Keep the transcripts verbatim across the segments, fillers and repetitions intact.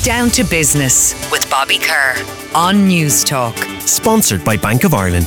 Down to Business with Bobby Kerr on News Talk. Sponsored by Bank of Ireland.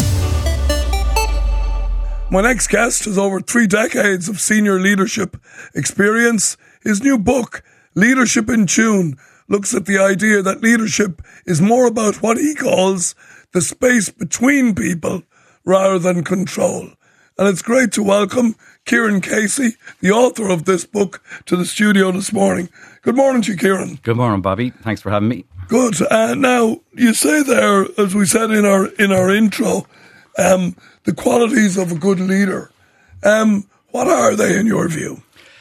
My next guest has over three decades of senior leadership experience. His new book, Leadership in Tune, looks at the idea that leadership is more about what he calls the space between people rather than control. And it's great to welcome Kieran Casey, the author of this book, to the studio this morning. Good morning to you, Kieran. Good morning, Bobby. Thanks for having me. Good. Uh, now, you say there, as we said in our in our intro, um, the qualities of a good leader. Um, what are they in your view?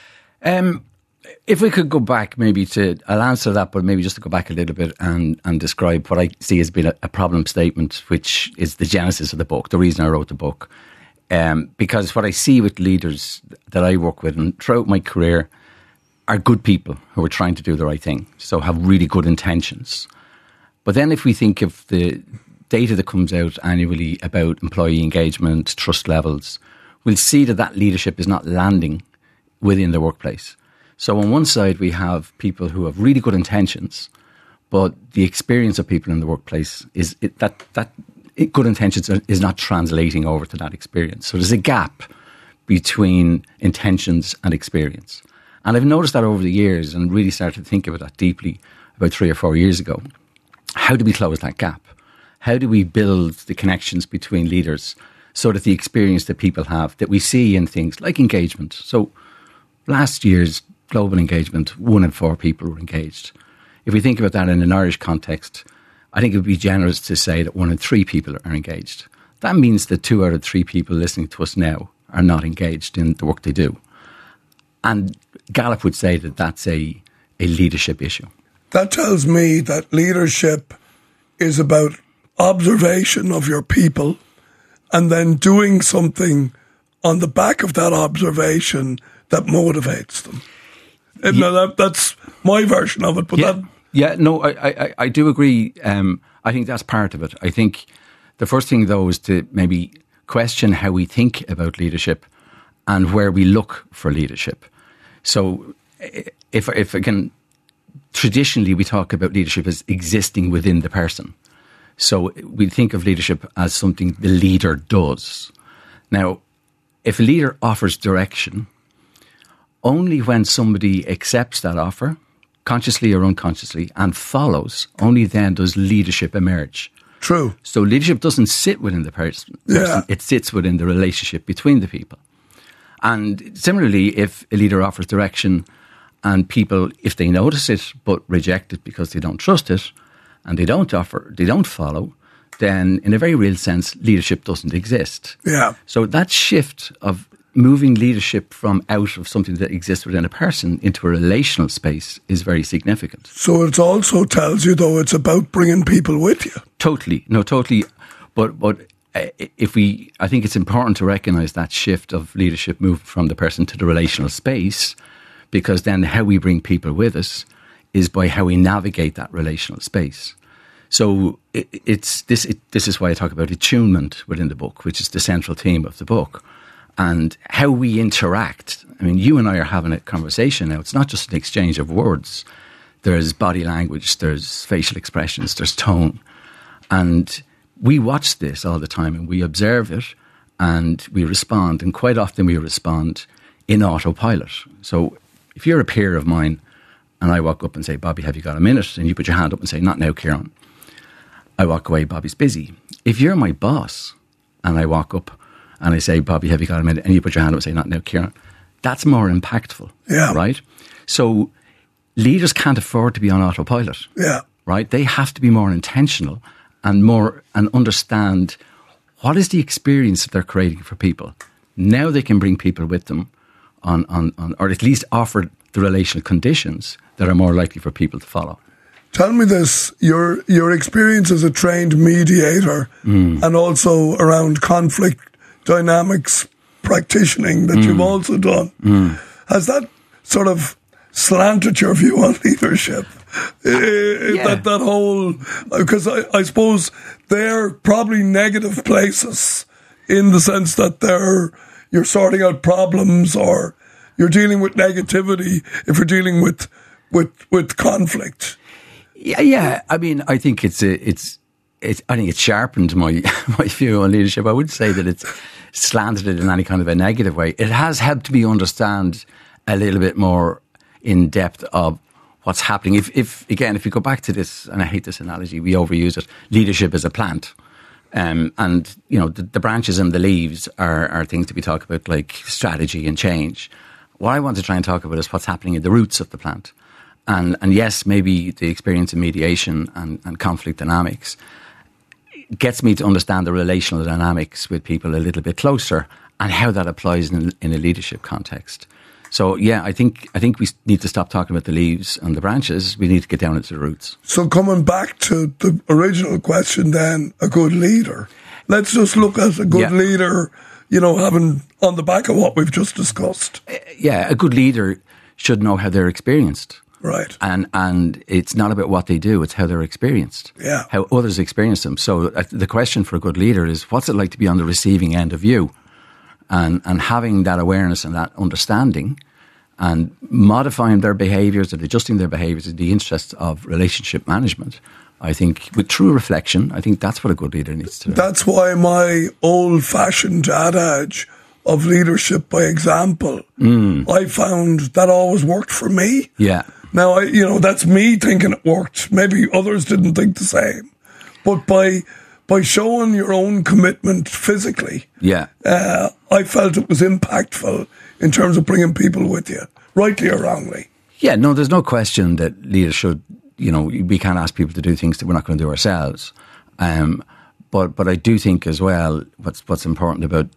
Um, if we could go back maybe to, I'll answer that, but maybe just to go back a little bit and, and describe what I see as being a, a problem statement, which is the genesis of the book, the reason I wrote the book. Um, because what I see with leaders that I work with and throughout my career are good people who are trying to do the right thing, so have really good intentions. But then if we think of the data that comes out annually about employee engagement, trust levels, we'll see that that leadership is not landing within the workplace. So on one side we have people who have really good intentions, but the experience of people in the workplace is it, that that good intentions is not translating over to that experience. So there's a gap between intentions and experience. And I've noticed that over the years and really started to think about that deeply about three or four years ago. How do we close that gap? How do we build the connections between leaders so that the experience that people have, that we see in things like engagement. So last year's global engagement, one in four people were engaged. If we think about that in an Irish context, I think it would be generous to say that one in three people are engaged. That means that two out of three people listening to us now are not engaged in the work they do. And Gallup would say that that's a, a leadership issue. That tells me that leadership is about observation of your people and then doing something on the back of that observation that motivates them. And yeah. that, that's my version of it, but yeah. that... Yeah, no, I, I, I do agree. Um, I think that's part of it. I think the first thing, though, is to maybe question how we think about leadership and where we look for leadership. So if, if again, traditionally we talk about leadership as existing within the person. So we think of leadership as something the leader does. Now, if a leader offers direction, only when somebody accepts that offer, consciously or unconsciously, and follows, only then does leadership emerge. True. So leadership doesn't sit within the person. Yeah. It sits within the relationship between the people. And similarly, if a leader offers direction and people, if they notice it but reject it because they don't trust it, and they don't offer, they don't follow, then in a very real sense, leadership doesn't exist. Yeah. So that shift of moving leadership from out of something that exists within a person into a relational space is very significant. So it also tells you, though, it's about bringing people with you. Totally. No, totally. But but if we, I think it's important to recognise that shift of leadership move from the person to the relational space, because then how we bring people with us is by how we navigate that relational space. So it, it's this. It, this is why I talk about attunement within the book, which is the central theme of the book. And how we interact. I mean, you and I are having a conversation now. It's not just an exchange of words. There's body language, there's facial expressions, there's tone. And we watch this all the time and we observe it and we respond. And quite often we respond in autopilot. So if you're a peer of mine and I walk up and say, Bobby, have you got a minute? And you put your hand up and say, not now, Kieran. I walk away, Bobby's busy. If you're my boss and I walk up and I say, Bobby, have you got a minute? And you put your hand up and say, not now, Kieran. That's more impactful, yeah. right? So leaders can't afford to be on autopilot, yeah. right? They have to be more intentional and more and understand what is the experience that they're creating for people. Now they can bring people with them on, on, on or at least offer the relational conditions that are more likely for people to follow. Tell me this, your your experience as a trained mediator mm. and also around conflict dynamics practicing that mm. you've also done. Mm. Has that sort of slanted your view on leadership? Yeah. That that whole, because I, I suppose they're probably negative places in the sense that they're you're sorting out problems or you're dealing with negativity if you're dealing with with with conflict. Yeah, yeah. I mean, I think it's a, it's it's. I think it's sharpened my my view on leadership. I wouldn't say that it's slanted it in any kind of a negative way. It has helped me understand a little bit more in depth of what's happening. If, if again, if you go back to this, and I hate this analogy, we overuse it. Leadership is a plant. Um, and, you know, the, the branches and the leaves are, are things that we talk about, like strategy and change. What I want to try and talk about is what's happening in the roots of the plant. And, and yes, maybe the experience of mediation and, and conflict dynamics gets me to understand the relational dynamics with people a little bit closer and how that applies in, in a leadership context. So, yeah, I think I think we need to stop talking about the leaves and the branches. We need to get down into the roots. So coming back to the original question then, a good leader. Let's just look at a good yeah. leader, you know, having on the back of what we've just discussed. Uh, yeah, a good leader should know how they're experienced. Right. And and it's not about what they do, it's how they're experienced. Yeah. How others experience them. So uh, the question for a good leader is, what's it like to be on the receiving end of you? And and having that awareness and that understanding and modifying their behaviours and adjusting their behaviours in the interests of relationship management, I think with true reflection, I think that's what a good leader needs to do. That's why my old-fashioned adage of leadership by example, mm. I found that always worked for me. Yeah. Now, I, you know, that's me thinking it worked. Maybe others didn't think the same. But by by showing your own commitment physically, yeah, uh, I felt it was impactful in terms of bringing people with you, rightly or wrongly. Yeah, no, there's no question that leaders should, you know, we can't ask people to do things that we're not going to do ourselves. Um, but but I do think as well, what's what's important about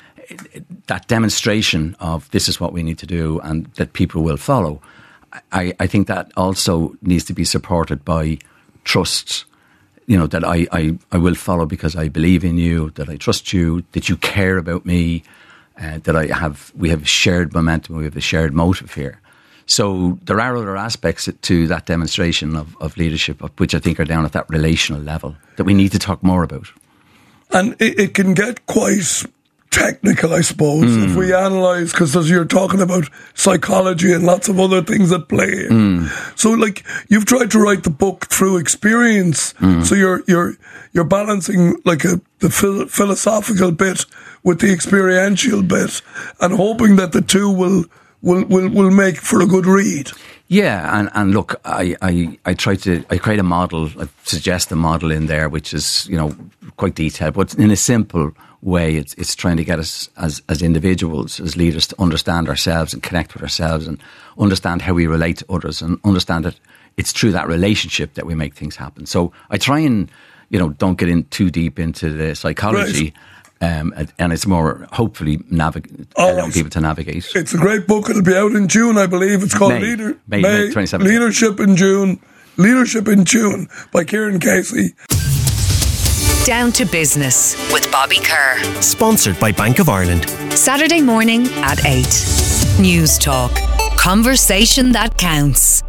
that demonstration of this is what we need to do and that people will follow. I, I think that also needs to be supported by trust. You know, that I, I, I will follow because I believe in you, that I trust you, that you care about me, uh, that I have, we have shared momentum, we have a shared motive here. So there are other aspects to that demonstration of, of leadership, which I think are down at that relational level, that we need to talk more about. And it, it can get quite technical, I suppose, mm. if we analyse, because as you're talking about psychology and lots of other things that play in. Mm. So, like, you've tried to write the book through experience, mm. so you're you're you're balancing like a the phil- philosophical bit with the experiential bit, and hoping that the two will will will, will make for a good read. Yeah, and, and look, I, I, I try to I create a model, I suggest a model in there which is, you know, quite detailed, but in a simple way. It's it's trying to get us as as individuals, as leaders, to understand ourselves and connect with ourselves and understand how we relate to others and understand that it's through that relationship that we make things happen. So I try and, you know, don't get in too deep into the psychology. Right. Um, and it's more hopefully navig- allowing people to navigate. It's a great book. It'll be out in June, I believe. It's called May, Leader, May, May, May twenty seventeen. Leadership in June. Leadership in June by Kieran Casey. Down to Business with Bobby Kerr. Sponsored by Bank of Ireland. Saturday morning at eight. News Talk. Conversation that counts.